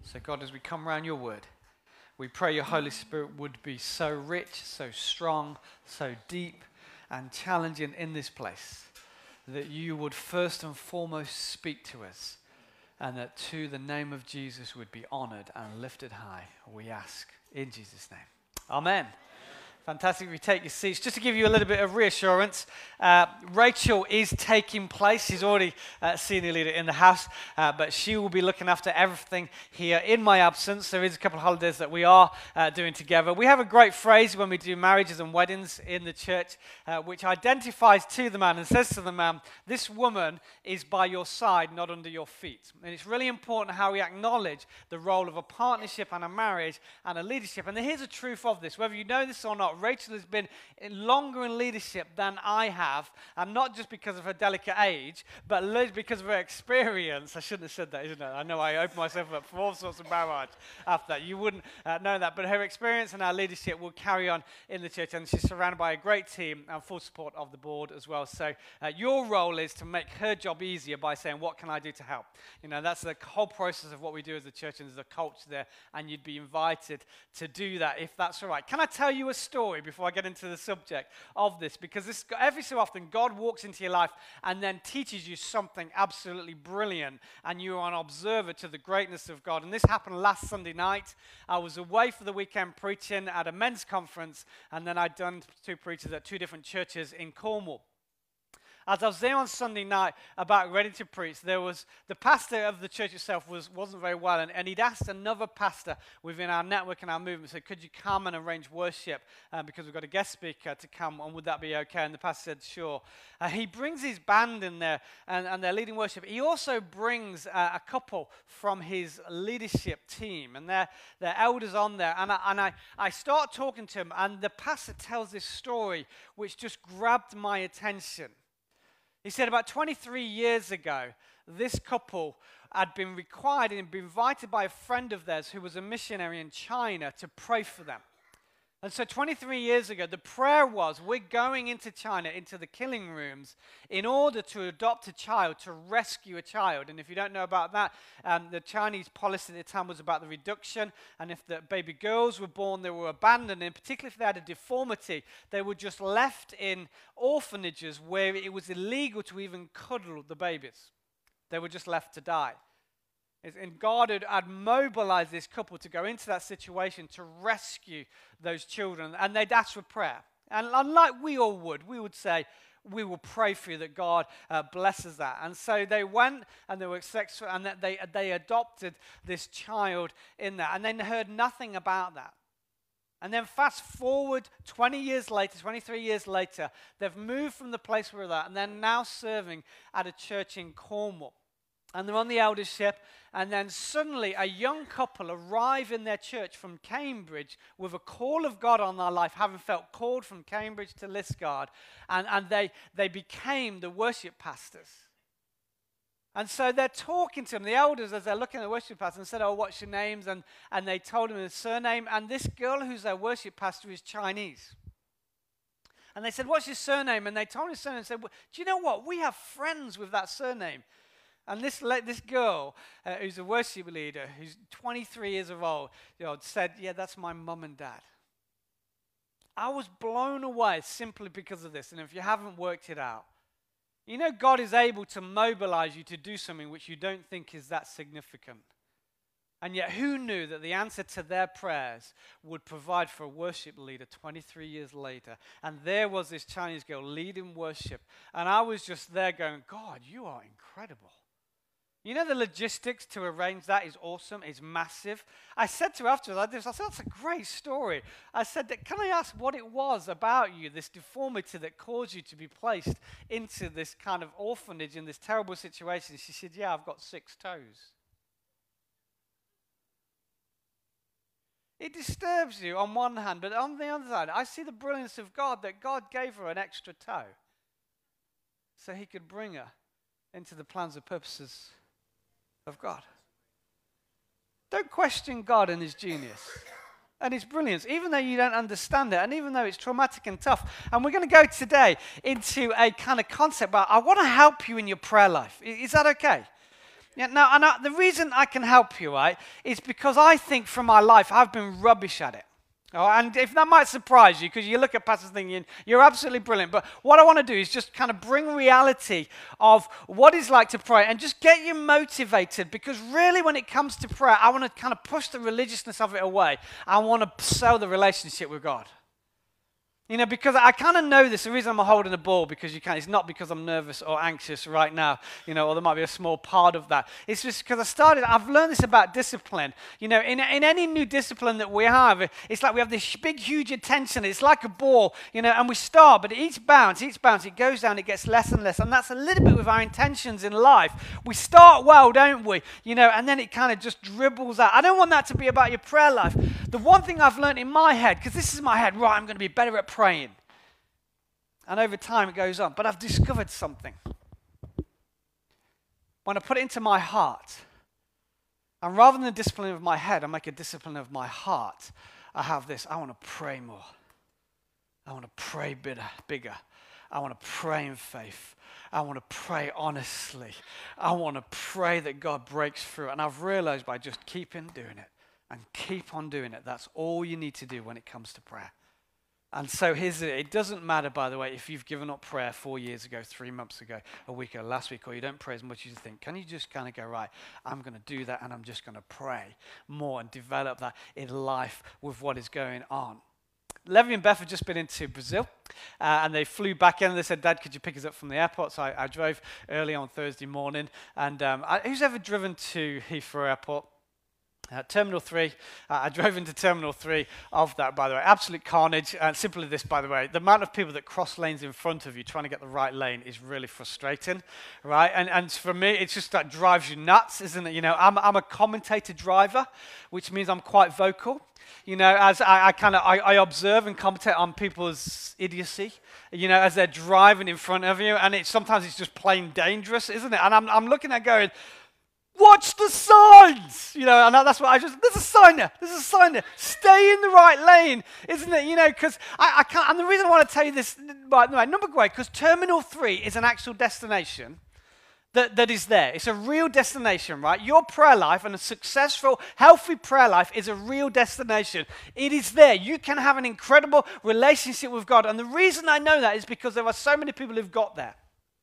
So God, as we come around your word, we pray your Holy Spirit would be so rich, so strong, so deep and challenging in this place, that you would first and foremost speak to us, and that too the name of Jesus would be honored and lifted high. We ask in Jesus' name. Amen. Fantastic. If you take your seats, just to give you a little bit of reassurance, Rachel is taking place. She's already senior leader in the house, but she will be looking after everything here in my absence. There is a couple of holidays that we are doing together. We have a great phrase when we do marriages and weddings in the church, which identifies to the man and says to the man, this woman is by your side, not under your feet. And it's really important how we acknowledge the role of a partnership and a marriage and a leadership. And here's the truth of this, whether you know this or not. Rachel has been longer in leadership than I have, and not just because of her delicate age, but because of her experience. I shouldn't have said that, isn't it? I know I opened myself up for all sorts of barrage after that. You wouldn't know that, but her experience and our leadership will carry on in the church, and she's surrounded by a great team and full support of the board as well. So your role is to make her job easier by saying, what can I do to help? You know, that's the whole process of what we do as a church, and there's a culture there, and you'd be invited to do that if that's all right. Can I tell you a story before I get into the subject of this? Because this, every so often God walks into your life and then teaches you something absolutely brilliant, and you are an observer to the greatness of God. And this happened last Sunday night. I was away for the weekend preaching at a men's conference, and then I'd done 2 preachers at 2 different churches in Cornwall. As I was there on Sunday night about ready to preach, there was the pastor of the church itself wasn't very well, and he'd asked another pastor within our network and our movement, said, could you come and arrange worship because we've got a guest speaker to come, and would that be okay? And the pastor said, sure. He brings his band in there, and they're leading worship. He also brings a couple from his leadership team, and they're elders on there. And I start talking to him, and the pastor tells this story which just grabbed my attention. He said about 23 years ago, this couple had been required and been invited by a friend of theirs who was a missionary in China to pray for them. And so 23 years ago, the prayer was, we're going into China, into the killing rooms, in order to adopt a child, to rescue a child. And if you don't know about that, the Chinese policy at the time was about the reduction. And if the baby girls were born, they were abandoned. And particularly if they had a deformity, they were just left in orphanages where it was illegal to even cuddle the babies. They were just left to die. And God had mobilized this couple to go into that situation to rescue those children. And they'd ask for prayer. And like we all would, we would say, we will pray for you that God blesses that. And so they went and they were successful, and that they adopted this child in that. And then heard nothing about that. And then fast forward 20 years later, 23 years later, they've moved from the place where they're at, and they're now serving at a church in Cornwall. And they're on the eldership, and then suddenly a young couple arrive in their church from Cambridge with a call of God on their life, having felt called from Cambridge to Liskeard, and they became the worship pastors. And so they're talking to them, the elders, as they're looking at the worship pastor, and said, oh, what's your names? And they told him his surname, and this girl who's their worship pastor is Chinese. And they said, what's your surname? And they told his surname and said, well, do you know what? We have friends with that surname. And this girl, who's a worship leader, who's 23 years old, said, yeah, that's my mum and dad. I was blown away simply because of this. And if you haven't worked it out, you know God is able to mobilize you to do something which you don't think is that significant. And yet who knew that the answer to their prayers would provide for a worship leader 23 years later? And there was this Chinese girl leading worship. And I was just there going, God, you are incredible. You know, the logistics to arrange that is awesome. It's massive. I said to her afterwards, I said, that's a great story. I said, can I ask what it was about you, this deformity that caused you to be placed into this kind of orphanage in this terrible situation? She said, yeah, I've got 6 toes. It disturbs you on one hand, but on the other side, I see the brilliance of God, that God gave her an extra toe so he could bring her into the plans and purposes of God. Don't question God and his genius and his brilliance, even though you don't understand it, and even though it's traumatic and tough. And we're going to go today into a kind of concept about, I want to help you in your prayer life. Is that okay? Yeah, now, the reason I can help you, right, is because I think from my life I've been rubbish at it. Oh, and if that might surprise you, because you look at pastors thinking, you're absolutely brilliant. But what I want to do is just kind of bring reality of what it's like to pray and just get you motivated. Because really, when it comes to prayer, I want to kind of push the religiousness of it away. I want to sell the relationship with God. You know, because I kind of know this. The reason I'm holding the ball, because you can't, it's not because I'm nervous or anxious right now, you know, or there might be a small part of that. It's just because I've learned this about discipline. You know, in any new discipline that we have, it's like we have this big, huge attention. It's like a ball, you know, and we start, but each bounce, it goes down, it gets less and less. And that's a little bit with our intentions in life. We start well, don't we? You know, and then it kind of just dribbles out. I don't want that to be about your prayer life. The one thing I've learned in my head, because this is my head, right, I'm going to be better at praying. And over time it goes on. But I've discovered something. When I put it into my heart, and rather than the discipline of my head, I make a discipline of my heart. I have this. I want to pray more. I want to pray bigger. I want to pray in faith. I want to pray honestly. I want to pray that God breaks through. And I've realized by just keeping doing it and keep on doing it, that's all you need to do when it comes to prayer. And so it doesn't matter, by the way, if you've given up prayer 4 years ago, 3 months ago, a week ago, last week, or you don't pray as much as you think. Can you just kind of go, right, I'm going to do that and I'm just going to pray more and develop that in life with what is going on. Levy and Beth have just been into Brazil, and they flew back in, and they said, Dad, could you pick us up from the airport? So I drove early on Thursday morning, and who's ever driven to Heathrow Airport? Terminal 3, I drove into Terminal 3 of that, by the way. Absolute carnage. And simply this, by the way, the amount of people that cross lanes in front of you trying to get the right lane is really frustrating, right? And for me, it's just that drives you nuts, isn't it? You know, I'm a commentator driver, which means I'm quite vocal. You know, as I observe and commentate on people's idiocy, you know, as they're driving in front of you, and sometimes it's just plain dangerous, isn't it? And I'm looking at going, watch the signs, you know, and that's what there's a sign there, stay in the right lane, isn't it, you know, because I can't, and the reason I want to tell you this, right, number one, because Terminal 3 is an actual destination that is there. It's a real destination, right? Your prayer life and a successful, healthy prayer life is a real destination. It is there. You can have an incredible relationship with God, and the reason I know that is because there are so many people who've got there.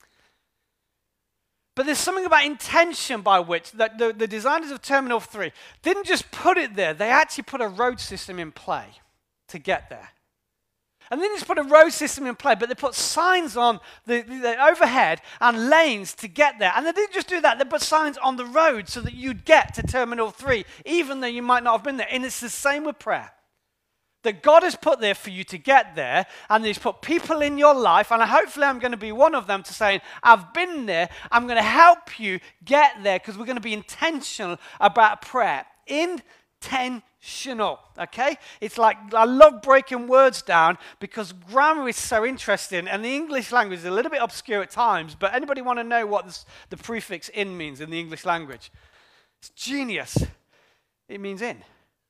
But there's something about intention by which that the designers of Terminal 3 didn't just put it there, they actually put a road system in play to get there. And they didn't just put a road system in play, but they put signs on the overhead and lanes to get there. And they didn't just do that, they put signs on the road so that you'd get to Terminal 3, even though you might not have been there. And it's the same with prayer. That God has put there for you to get there, and He's put people in your life, and hopefully I'm going to be one of them to saying, I've been there, I'm going to help you get there, because we're going to be intentional about prayer. Intentional, okay? It's like, I love breaking words down, because grammar is so interesting, and the English language is a little bit obscure at times, but anybody want to know what the prefix in means in the English language? It's genius. It means in.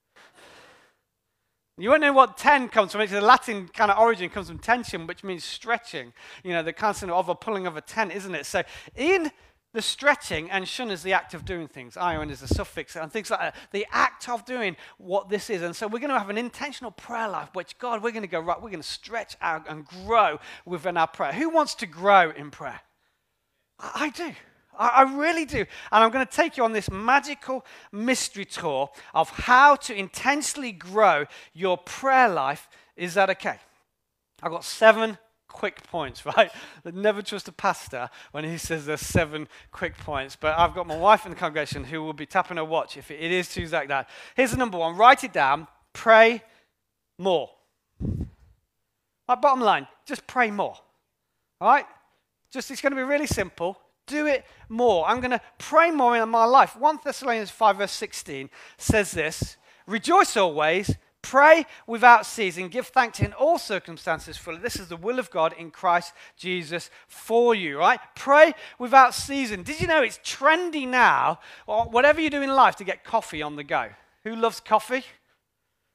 You won't know what ten comes from. It's a Latin kind of origin. It comes from tension, which means stretching. You know, the constant of a pulling of a tent, isn't it? So in the stretching, and shun is the act of doing things. Ion is the suffix, and things like that. The act of doing what this is. And so we're going to have an intentional prayer life, which, God, we're going to go, right, we're going to stretch out and grow within our prayer. Who wants to grow in prayer? I do. I really do. And I'm going to take you on this magical mystery tour of how to intentionally grow your prayer life. Is that okay? I've got 7 quick points, right? Never trust a pastor when he says there's 7 quick points. But I've got my wife in the congregation who will be tapping her watch if it is Tuesday like that. Here's the number 1. Write it down. Pray more. Like, bottom line, just pray more. All right? It's going to be really simple. Do it more. I'm going to pray more in my life. 1 Thessalonians 5 verse 16 says this, rejoice always, pray without ceasing, give thanks in all circumstances, for this is the will of God in Christ Jesus for you, right? Pray without ceasing. Did you know it's trendy now, or whatever you do in life, to get coffee on the go? Who loves coffee?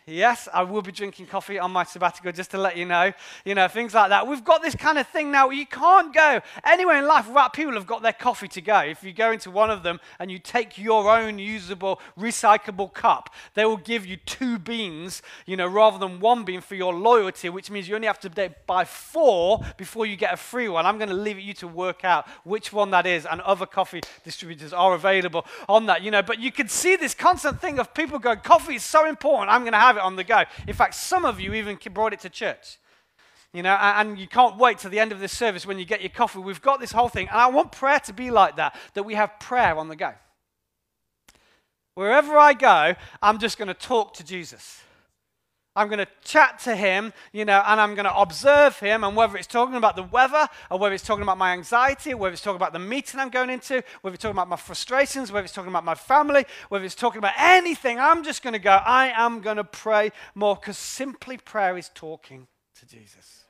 Yes, I will be drinking coffee on my sabbatical, just to let you know. Things like that. We've got this kind of thing now where you can't go anywhere in life without people who've got their coffee to go. If you go into one of them and you take your own usable, recyclable cup, they will give you 2 beans, rather than 1 bean for your loyalty, which means you only have to buy 4 before you get a free one. I'm going to leave it you to work out which one that is, and other coffee distributors are available on that, But you can see this constant thing of people going, coffee is so important, I'm going to have it on the go. In fact, some of you even brought it to church. And you can't wait till the end of this service when you get your coffee. We've got this whole thing, and I want prayer to be like that we have prayer on the go. Wherever I go, I'm just going to talk to Jesus. I'm going to chat to him, and I'm going to observe him, and whether it's talking about the weather, or whether it's talking about my anxiety, or whether it's talking about the meeting I'm going into, whether it's talking about my frustrations, whether it's talking about my family, whether it's talking about anything, I'm just going to go, I am going to pray more, because simply prayer is talking to Jesus.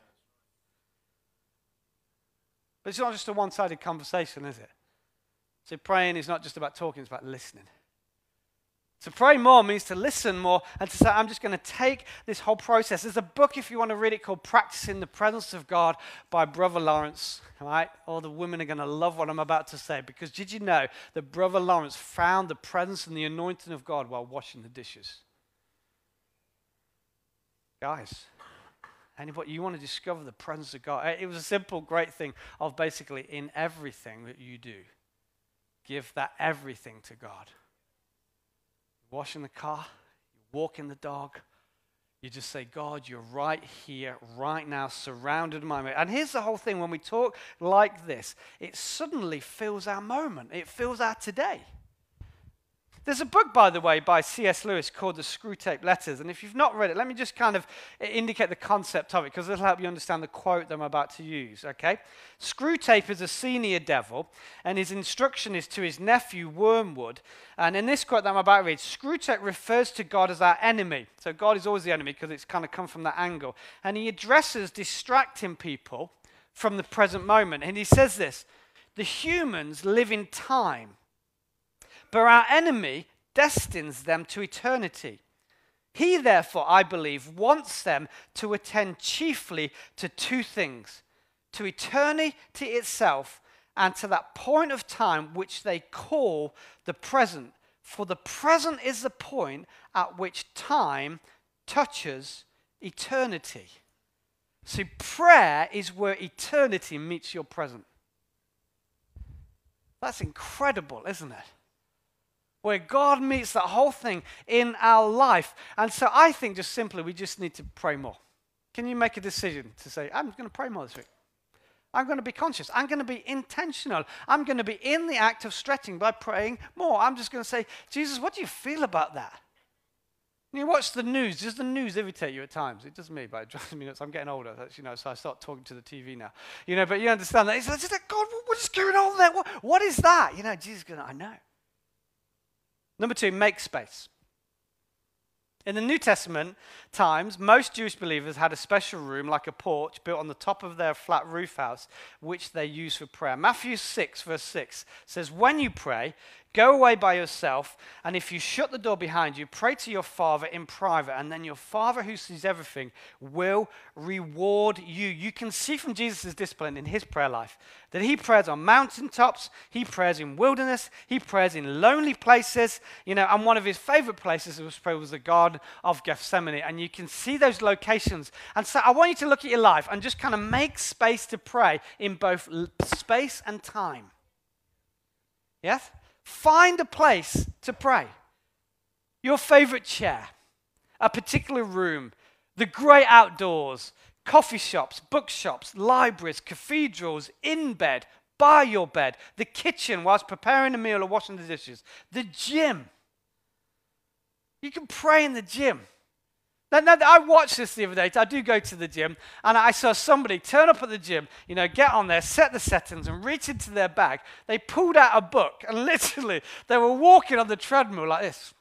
But it's not just a one-sided conversation, is it? So praying is not just about talking, it's about listening. To pray more means to listen more and to say, I'm just going to take this whole process. There's a book, if you want to read it, called Practicing the Presence of God by Brother Lawrence. All right? All the women are going to love what I'm about to say, because did you know that Brother Lawrence found the presence and the anointing of God while washing the dishes? Guys, anybody, you want to discover the presence of God? It was a simple, great thing of basically in everything that you do, give that everything to God. Washing the car, you're walking the dog, you just say, God, you're right here, right now, surrounded by me. And here's the whole thing, when we talk like this, it suddenly fills our moment. It fills our today. There's a book, by the way, by C.S. Lewis called The Screwtape Letters. And if you've not read it, let me just kind of indicate the concept of it, because it'll help you understand the quote that I'm about to use, okay? Screwtape is a senior devil, and his instruction is to his nephew, Wormwood. And in this quote that I'm about to read, Screwtape refers to God as our enemy. So God is always the enemy, because it's kind of come from that angle. And he addresses distracting people from the present moment. And he says this: the humans live in time, but our enemy destines them to eternity. He, therefore, I believe, wants them to attend chiefly to 2 things: to eternity itself, and to that point of time which they call the present. For the present is the point at which time touches eternity. See, prayer is where eternity meets your present. That's incredible, isn't it? Where God meets that whole thing in our life. And so I think just simply we just need to pray more. Can you make a decision to say, I'm going to pray more this week? I'm going to be conscious. I'm going to be intentional. I'm going to be in the act of stretching by praying more. I'm just going to say, Jesus, what do you feel about that? You watch the news. Does the news irritate you at times? It does me, but it drives me nuts. I'm getting older, so I start talking to the TV now. But you understand that. It's like, God, what is going on there? What is that? Jesus is going, I know. Number 2, make space. In the New Testament times, most Jewish believers had a special room, like a porch, built on the top of their flat roof house, which they used for prayer. Matthew 6, verse 6 says, when you pray, go away by yourself, and if you shut the door behind you, pray to your Father in private, and then your Father who sees everything will reward you. You can see from Jesus' discipline in his prayer life that he prays on mountaintops, he prays in wilderness, he prays in lonely places, and one of his favorite places was the Garden of Gethsemane, and you can see those locations. And so I want you to look at your life and just kind of make space to pray in both space and time. Yes? Find a place to pray. Your favorite chair, a particular room, the great outdoors, coffee shops, bookshops, libraries, cathedrals, in bed, by your bed, the kitchen whilst preparing a meal or washing the dishes, the gym. You can pray in the gym. Now, I watched this the other day. I do go to the gym, and I saw somebody turn up at the gym, get on there, set the settings, and reach into their bag. They pulled out a book, and literally, they were walking on the treadmill like this.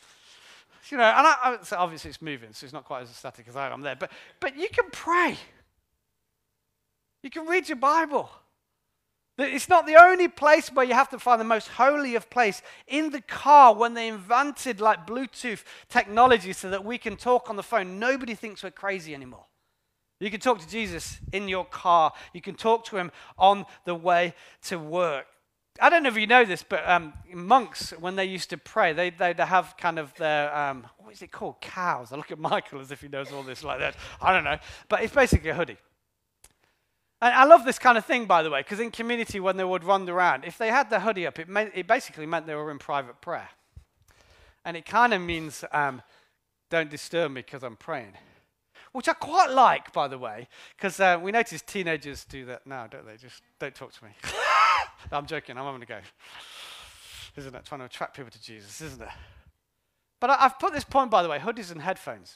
So obviously it's moving, so it's not quite as static as I am there. But you can pray. You can read your Bible. It's not the only place where you have to find the most holy of place. In the car, when they invented like Bluetooth technology so that we can talk on the phone, nobody thinks we're crazy anymore. You can talk to Jesus in your car. You can talk to him on the way to work. I don't know if you know this, but monks, when they used to pray, they'd have kind of their, what is it called? Cows. I look at Michael as if he knows all this like that. I don't know. But it's basically a hoodie. And I love this kind of thing, by the way, because in community, when they would run around, if they had their hoodie up, it basically meant they were in private prayer. And it kind of means, don't disturb me because I'm praying. Which I quite like, by the way, because we notice teenagers do that now, don't they? Just don't talk to me. No, I'm joking. I'm having a go. Isn't it? Trying to attract people to Jesus, isn't it? But I've put this point, by the way, hoodies and headphones.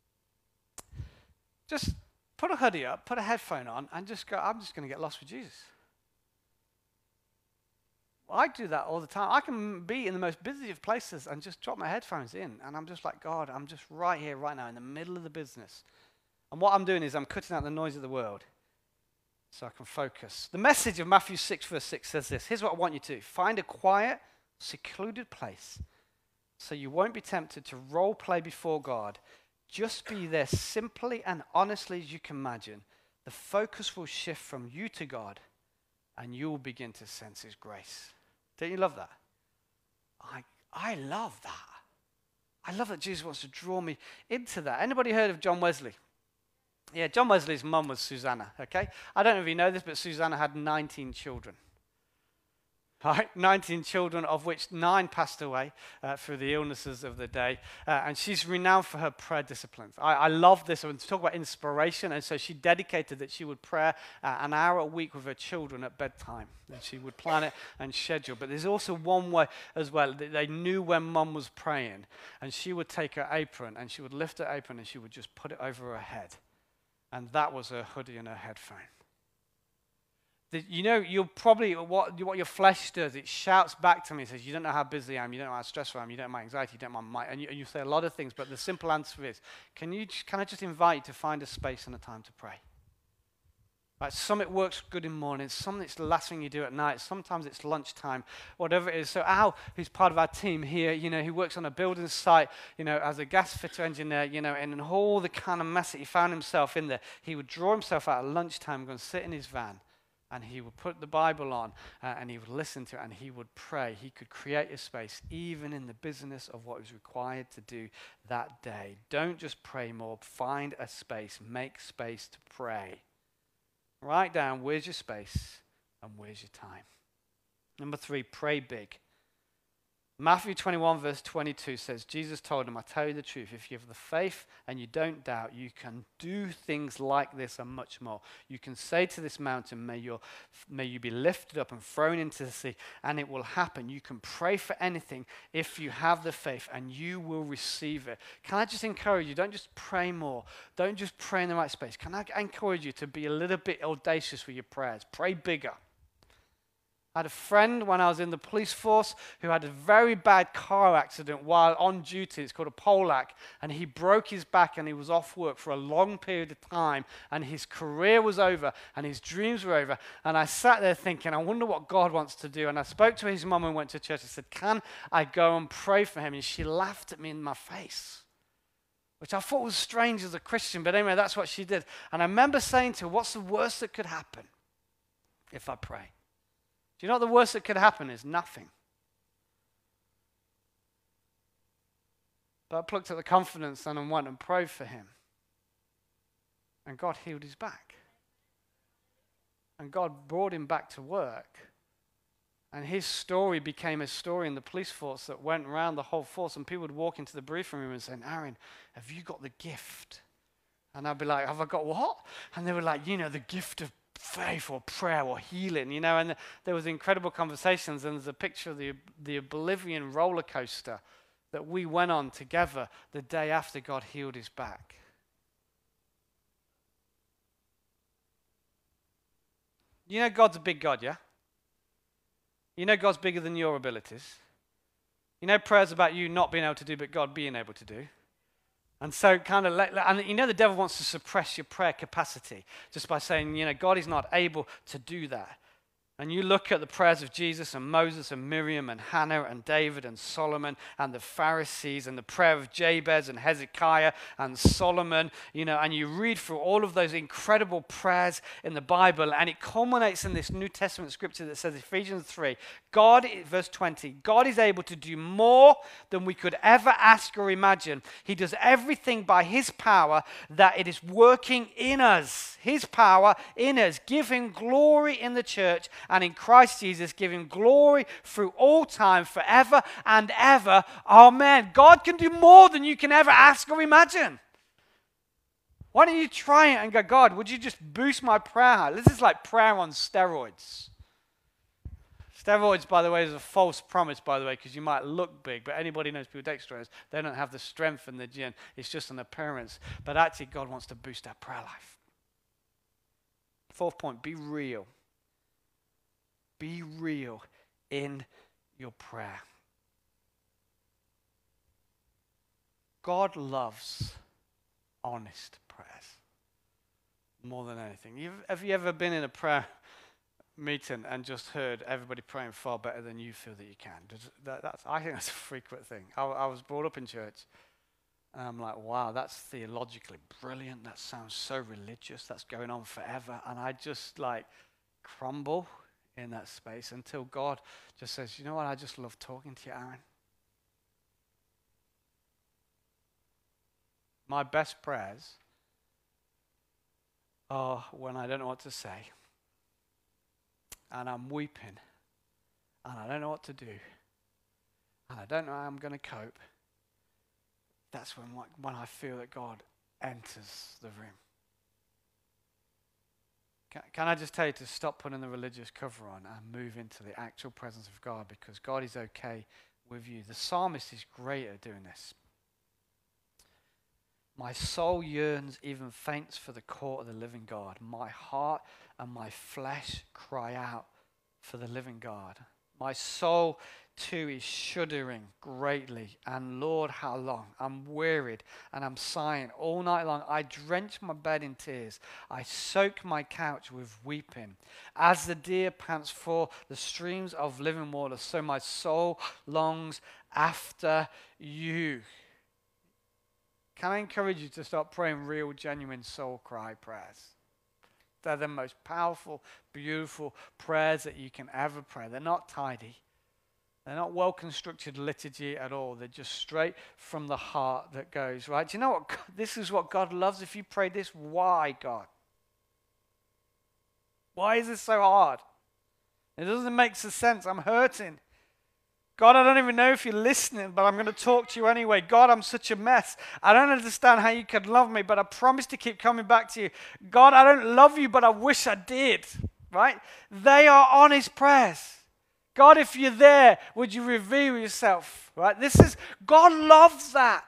Just put a hoodie up, put a headphone on, and just go, I'm just going to get lost with Jesus. Well, I do that all the time. I can be in the most busy of places and just drop my headphones in, and I'm just like, God, I'm just right here, right now, in the middle of the business. And what I'm doing is I'm cutting out the noise of the world so I can focus. The message of Matthew 6, verse 6 says this. Here's what I want you to do. Find a quiet, secluded place so you won't be tempted to role play before God. Just be there simply and honestly as you can imagine. The focus will shift from you to God, and you will begin to sense his grace. Don't you love that? I love that. I love that Jesus wants to draw me into that. Anybody heard of John Wesley? Yeah, John Wesley's mum was Susanna, okay? I don't know if you know this, but Susanna had 19 children. Right? 19 children, of which 9 passed away through the illnesses of the day. And she's renowned for her prayer disciplines. I love this. I want to talk about inspiration. And so she dedicated that she would pray an hour a week with her children at bedtime. And she would plan it and schedule. But there's also one way as well. They knew when mum was praying. And she would take her apron and she would lift her apron and she would just put it over her head. And that was her hoodie and her headphone. You know, you'll probably, what your flesh does, it shouts back to me and says, you don't know how busy I am, you don't know how stressful I am, you don't know my anxiety, you don't know my mind. And you say a lot of things, but the simple answer is, can I just invite you to find a space and a time to pray? Right, some it works good in the morning, some it's the last thing you do at night, sometimes it's lunchtime, whatever it is. So Al, who's part of our team here, you know, he works on a building site, you know, as a gas fitter engineer, you know, and in all the kind of mess that he found himself in there, he would draw himself out at lunchtime, go and sit in his van, and he would put the Bible on, and he would listen to it, and he would pray. He could create a space, even in the business of what was required to do that day. Don't just pray more. Find a space. Make space to pray. Write down where's your space and where's your time. Number 3, pray big. Matthew 21 verse 22 says, Jesus told him, I tell you the truth, if you have the faith and you don't doubt, you can do things like this and much more. You can say to this mountain, may you be lifted up and thrown into the sea, and it will happen. You can pray for anything if you have the faith, and you will receive it. Can I just encourage you, don't just pray more. Don't just pray in the right space. Can I encourage you to be a little bit audacious with your prayers? Pray bigger. I had a friend when I was in the police force who had a very bad car accident while on duty. It's called a Polac. And he broke his back and he was off work for a long period of time. And his career was over and his dreams were over. And I sat there thinking, I wonder what God wants to do. And I spoke to his mum and went to church. I said, can I go and pray for him? And she laughed at me in my face, which I thought was strange as a Christian. But anyway, that's what she did. And I remember saying to her, what's the worst that could happen if I pray? Do you know what the worst that could happen is? Nothing. But I plucked at the confidence and went and prayed for him. And God healed his back. And God brought him back to work. And his story became a story in the police force that went around the whole force. And people would walk into the briefing room and say, Aaron, have you got the gift? And I'd be like, have I got what? And they were like, you know, the gift of faith or prayer or healing, you know. And there was incredible conversations, and there's a picture of the Bolivian roller coaster that we went on together the day after God healed his back. You know God's a big God, yeah? You know God's bigger than your abilities. You know prayer's about you not being able to do, but God being able to do. And so and you know the devil wants to suppress your prayer capacity just by saying, you know, God is not able to do that. And you look at the prayers of Jesus and Moses and Miriam and Hannah and David and Solomon and the Pharisees and the prayer of Jabez and Hezekiah and Solomon, and you read through all of those incredible prayers in the Bible, and it culminates in this New Testament scripture that says, Ephesians 3, verse 20, God is able to do more than we could ever ask or imagine. He does everything by his power that it is working in us. His power in us. Give him glory in the church and in Christ Jesus. Give him glory through all time, forever and ever. Amen. God can do more than you can ever ask or imagine. Why don't you try it and go, God, would you just boost my prayer? This is like prayer on steroids. Steroids, by the way, is a false promise, by the way, because you might look big, but anybody knows people take steroids, they don't have the strength in the gym. It's just an appearance. But actually, God wants to boost our prayer life. Fourth point, be real. Be real in your prayer. God loves honest prayers more than anything. Have you ever been in a prayer meeting and just heard everybody praying far better than you feel that you can? I think that's a frequent thing. I was brought up in church, and I'm like, wow, that's theologically brilliant. That sounds so religious. That's going on forever. And I just crumble in that space until God just says, you know what, I just love talking to you, Aaron. My best prayers are when I don't know what to say, and I'm weeping, and I don't know what to do, and I don't know how I'm going to cope. That's when I feel that God enters the room. Can I just tell you to stop putting the religious cover on and move into the actual presence of God, because God is okay with you. The psalmist is great at doing this. My soul yearns, even faints for the court of the living God. My heart and my flesh cry out for the living God. My soul too is shuddering greatly. And Lord, how long? I'm wearied and I'm sighing all night long. I drench my bed in tears. I soak my couch with weeping. As the deer pants for the streams of living water, so my soul longs after you. Can I encourage you to start praying real, genuine soul cry prayers? They're the most powerful, beautiful prayers that you can ever pray. They're not tidy. They're not well-constructed liturgy at all. They're just straight from the heart that goes, right? Do you know what? This is what God loves. If you pray this, why, God? Why is this so hard? It doesn't make sense. I'm hurting. God, I don't even know if you're listening, but I'm going to talk to you anyway. God, I'm such a mess. I don't understand how you could love me, but I promise to keep coming back to you. God, I don't love you, but I wish I did. Right? They are honest prayers. God, if you're there, would you reveal yourself? Right? God loves that.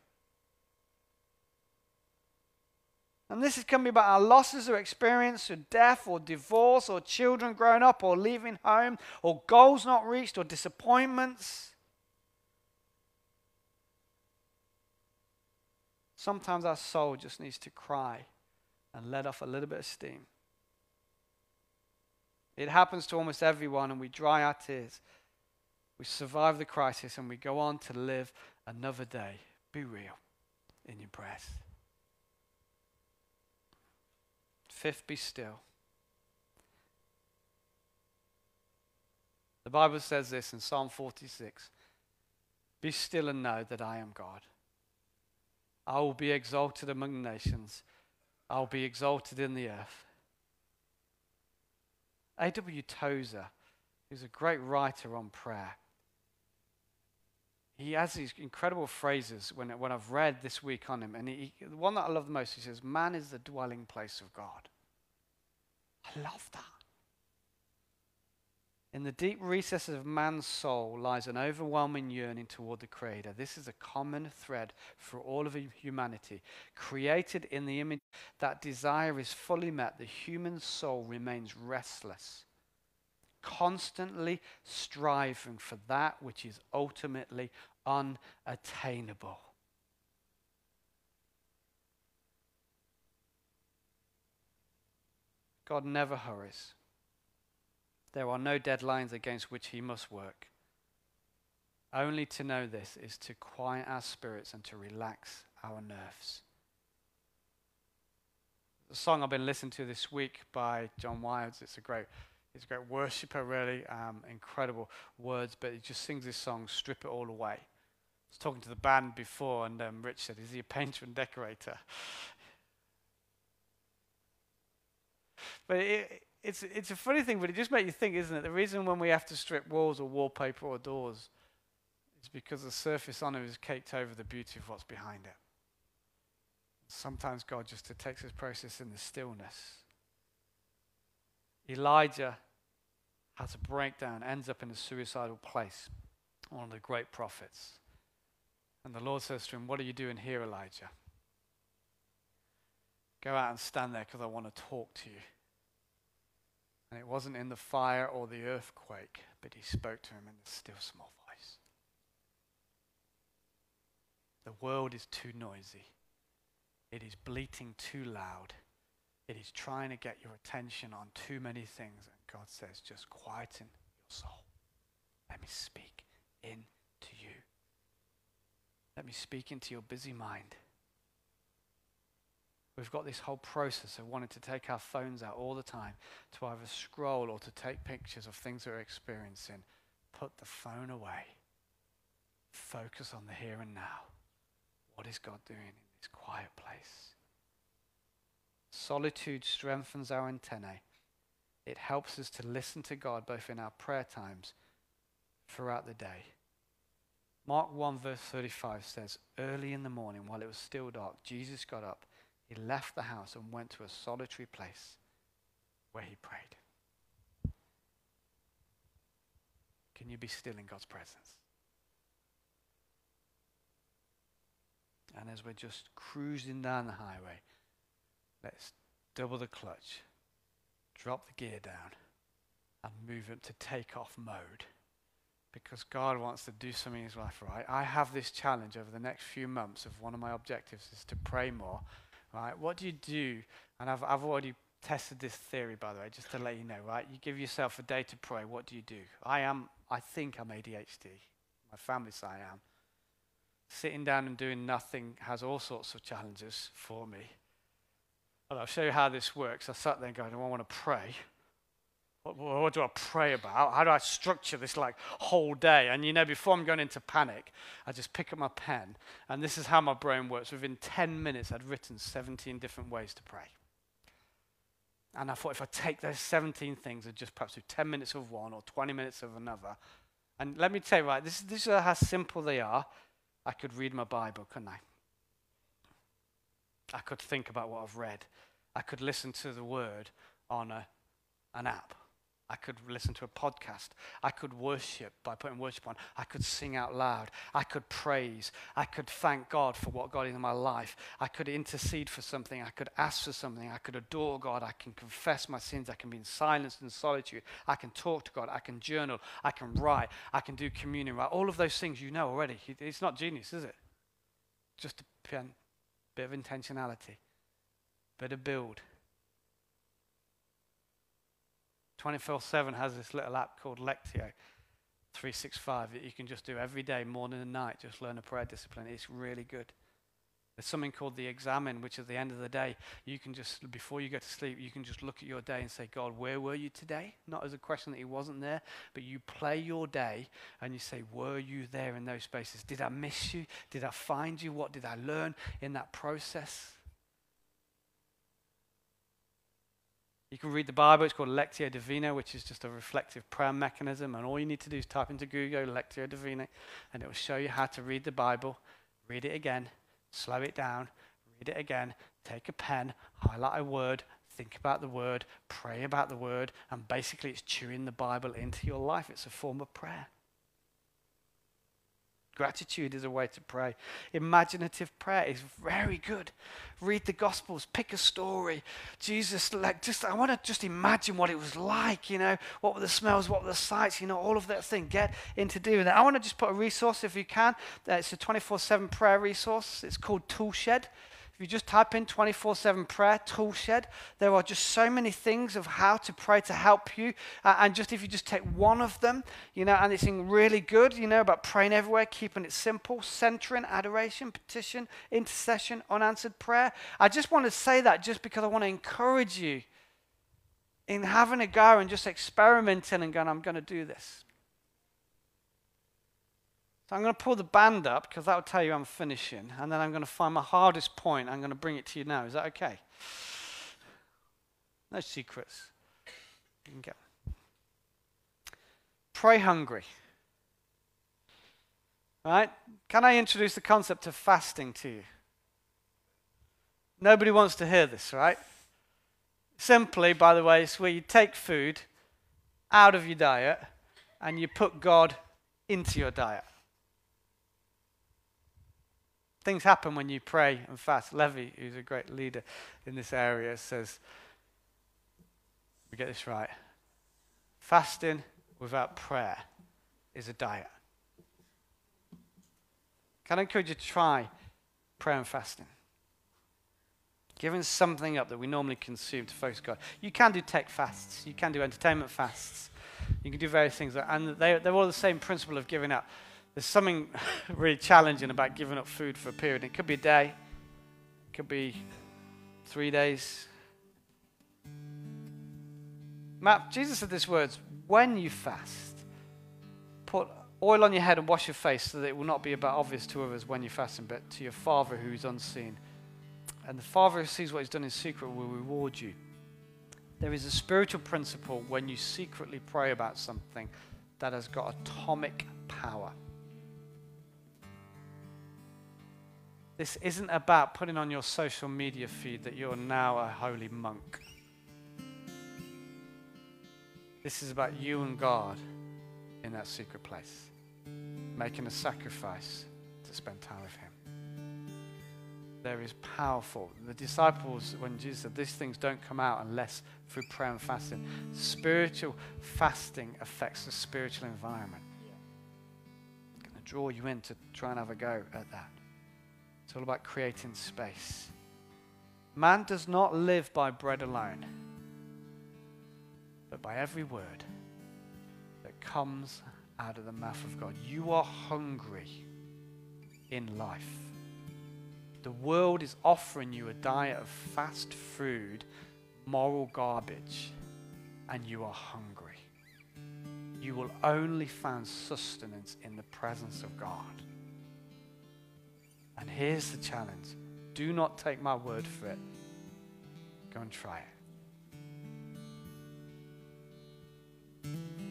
And this can be about our losses or experience, or death, or divorce, or children growing up, or leaving home, or goals not reached, or disappointments. Sometimes our soul just needs to cry and let off a little bit of steam. It happens to almost everyone, and we dry our tears. We survive the crisis, and we go on to live another day. Be real in your prayers. Fifth, be still. The Bible says this in Psalm 46. Be still and know that I am God. I will be exalted among the nations. I will be exalted in the earth. A.W. Tozer, who's a great writer on prayer, he has these incredible phrases when I've read this week on him. And the one that I love the most, he says, man is the dwelling place of God. I love that. In the deep recesses of man's soul lies an overwhelming yearning toward the Creator. This is a common thread for all of humanity. Created in the image, that desire is fully met. The human soul remains restless, constantly striving for that which is ultimately unattainable. God never hurries. There are no deadlines against which he must work. Only to know this is to quiet our spirits and to relax our nerves. The song I've been listening to this week by John Wilds, he's a great worshiper, really, incredible words, but he just sings this song, Strip It All Away. I was talking to the band before, and Rich said, is he a painter and decorator? But it's a funny thing, but it just makes you think, isn't it? The reason when we have to strip walls or wallpaper or doors is because the surface on it is caked over the beauty of what's behind it. Sometimes God just takes this process in the stillness. Elijah has a breakdown, ends up in a suicidal place, one of the great prophets. And the Lord says to him, what are you doing here, Elijah? Go out and stand there because I want to talk to you. And it wasn't in the fire or the earthquake, but he spoke to him in the still small voice. The world is too noisy. It is bleating too loud. It is trying to get your attention on too many things. And God says, just quieten your soul. Let me speak into you. Let me speak into your busy mind. We've got this whole process of wanting to take our phones out all the time to either scroll or to take pictures of things we're experiencing. Put the phone away. Focus on the here and now. What is God doing in this quiet place? Solitude strengthens our antennae. It helps us to listen to God both in our prayer times throughout the day. Mark 1 verse 35 says, early in the morning while it was still dark, Jesus got up. He left the house and went to a solitary place where he prayed. Can you be still in God's presence? And as we're just cruising down the highway, let's double the clutch, drop the gear down, and move into takeoff mode. Because God wants to do something in his life, right? I have this challenge over the next few months of one of my objectives is to pray more. Right, what do you do? And I've already tested this theory, by the way, just to let you know, right? You give yourself a day to pray. What do you do? I think I'm ADHD. My family say I am. Sitting down and doing nothing has all sorts of challenges for me. And I'll show you how this works. I sat there going, I want to pray. What do I pray about? How do I structure this whole day? And before I'm going into panic, I just pick up my pen, and this is how my brain works. Within 10 minutes, I'd written 17 different ways to pray. And I thought if I take those 17 things and just perhaps do 10 minutes of one or 20 minutes of another, and let me tell you, right, this is how simple they are. I could read my Bible, couldn't I? I could think about what I've read. I could listen to the word on an app. I could listen to a podcast. I could worship by putting worship on. I could sing out loud. I could praise. I could thank God for what God is in my life. I could intercede for something. I could ask for something. I could adore God. I can confess my sins. I can be in silence and solitude. I can talk to God. I can journal. I can write. I can do communion. Right? All of those things you know already. It's not genius, is it? Just a bit of intentionality. Bit of build. 24/7 has this little app called Lectio 365 that you can just do every day, morning and night, just learn a prayer discipline. It's really good. There's something called the Examine, which at the end of the day, you can just, before you go to sleep, you can just look at your day and say, God, where were you today? Not as a question that he wasn't there, but you play your day and you say, were you there in those spaces? Did I miss you? Did I find you? What did I learn in that process? You can read the Bible. It's called Lectio Divina, which is just a reflective prayer mechanism. And all you need to do is type into Google Lectio Divina, and it will show you how to read the Bible, read it again, slow it down, read it again, take a pen, highlight a word, think about the word, pray about the word, and basically it's chewing the Bible into your life. It's a form of prayer. Gratitude is a way to pray. Imaginative prayer is very good. Read the Gospels, pick a story. Jesus, I want to just imagine what it was like, what were the smells, what were the sights, all of that thing. Get into doing that. I want to just put a resource if you can. It's a 24/7 prayer resource. It's called Toolshed. If you just type in 24/7 prayer toolshed, there are just so many things of how to pray to help you. And just if you just take one of them, and it's really good, about praying everywhere, keeping it simple, centering, adoration, petition, intercession, unanswered prayer. I just want to say that just because I want to encourage you in having a go and just experimenting and going, I'm going to do this. So I'm going to pull the band up because that will tell you I'm finishing. And then I'm going to find my hardest point. I'm going to bring it to you now. Is that okay? No secrets. You can go. Pray hungry. Right? Can I introduce the concept of fasting to you? Nobody wants to hear this, right? Simply, by the way, it's where you take food out of your diet and you put God into your diet. Things happen when you pray and fast. Levy, who's a great leader in this area, says, we get this right, fasting without prayer is a diet. Can I encourage you to try prayer and fasting? Giving something up that we normally consume to focus God. You can do tech fasts. You can do entertainment fasts. You can do various things. And they're all the same principle of giving up. There's something really challenging about giving up food for a period. It could be a day. It could be 3 days. Matt, Jesus said these words, when you fast, put oil on your head and wash your face so that it will not be about obvious to others when you're fasting, but to your Father who is unseen. And the Father who sees what he's done in secret will reward you. There is a spiritual principle when you secretly pray about something that has got atomic power. This isn't about putting on your social media feed that you're now a holy monk. This is about you and God in that secret place, making a sacrifice to spend time with him. There is powerful. The disciples, when Jesus said, these things don't come out unless through prayer and fasting. Spiritual fasting affects the spiritual environment. It's going to draw you in to try and have a go at that. It's all about creating space. Man does not live by bread alone, but by every word that comes out of the mouth of God. You are hungry in life. The world is offering you a diet of fast food, moral garbage, and you are hungry. You will only find sustenance in the presence of God. And here's the challenge. Do not take my word for it. Go and try it.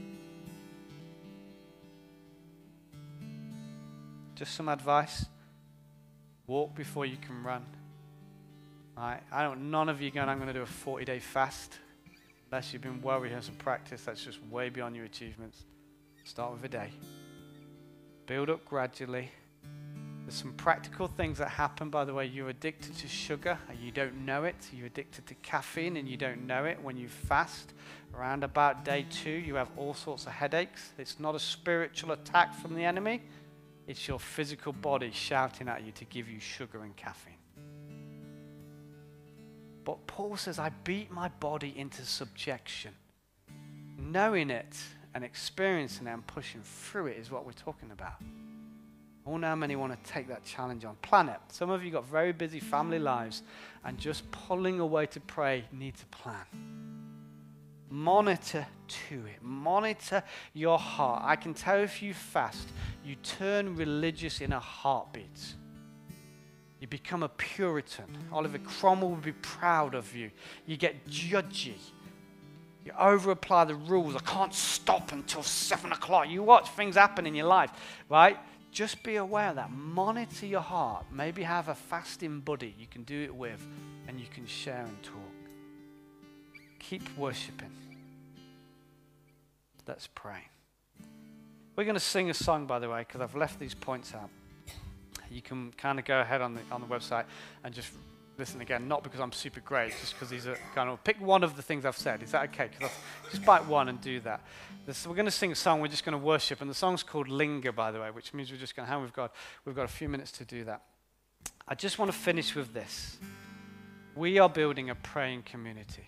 Just some advice. Walk before you can run. Right? None of you going, I'm going to do a 40-day fast. Unless you've been well rehearsed and practiced, that's just way beyond your achievements. Start with a day. Build up gradually. There's some practical things that happen, by the way. You're addicted to sugar and you don't know it. You're addicted to caffeine and you don't know it. When you fast, around about day 2, you have all sorts of headaches. It's not a spiritual attack from the enemy. It's your physical body shouting at you to give you sugar and caffeine. But Paul says, I beat my body into subjection. Knowing it and experiencing it and pushing through it is what we're talking about. I wonder how many want to take that challenge on. Plan it. Some of you got very busy family lives and just pulling away to pray need to plan. Monitor to it. Monitor your heart. I can tell if you fast, you turn religious in a heartbeat. You become a Puritan. Oliver Cromwell would be proud of you. You get judgy. You over-apply the rules. I can't stop until 7 o'clock. You watch things happen in your life, right? Just be aware of that. Monitor your heart. Maybe have a fasting buddy you can do it with and you can share and talk. Keep worshiping. Let's pray. We're going to sing a song, by the way, because I've left these points out. You can kind of go ahead on the website and just listen again, not because I'm super great, just because these are kind of, pick one of the things I've said. Is that okay? Just bite one and do that. We're going to sing a song. We're just going to worship, and the song's called Linger, by the way, which means we're just going to hang with God. We've got a few minutes to do that. I just want to finish with this. We are building a praying community.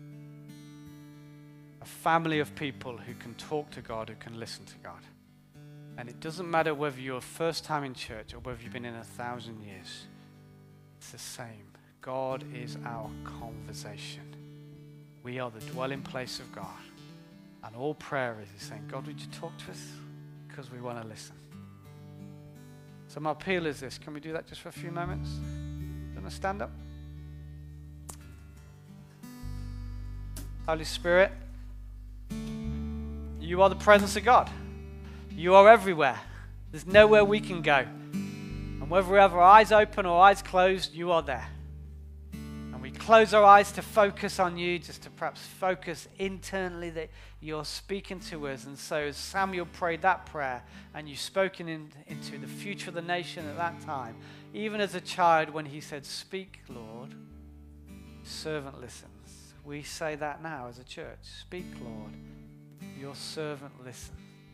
A family of people who can talk to God, who can listen to God. And it doesn't matter whether you're first time in church or whether you've been in 1,000 years. It's the same. God is our conversation. We are the dwelling place of God. And all prayer is saying, God, would you talk to us? Because we want to listen. So my appeal is this. Can we do that just for a few moments? Do you want to stand up? Holy Spirit, you are the presence of God. You are everywhere. There's nowhere we can go. And whether we have our eyes open or eyes closed, you are there. And we close our eyes to focus on you, just to perhaps focus internally that you're speaking to us. And so as Samuel prayed that prayer, and you spoken into the future of the nation at that time, even as a child when he said, speak, Lord, servant listens. We say that now as a church. Speak, Lord, your servant listens.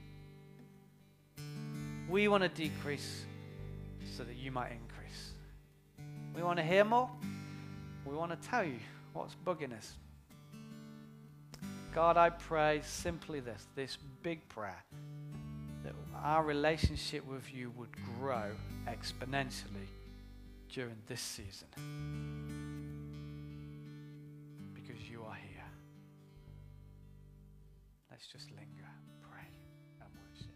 We want to decrease so that you might increase. We want to hear more. We want to tell you what's bugging us. God, I pray simply this big prayer, that our relationship with you would grow exponentially during this season. Because you are here. Let's just linger, pray, and worship.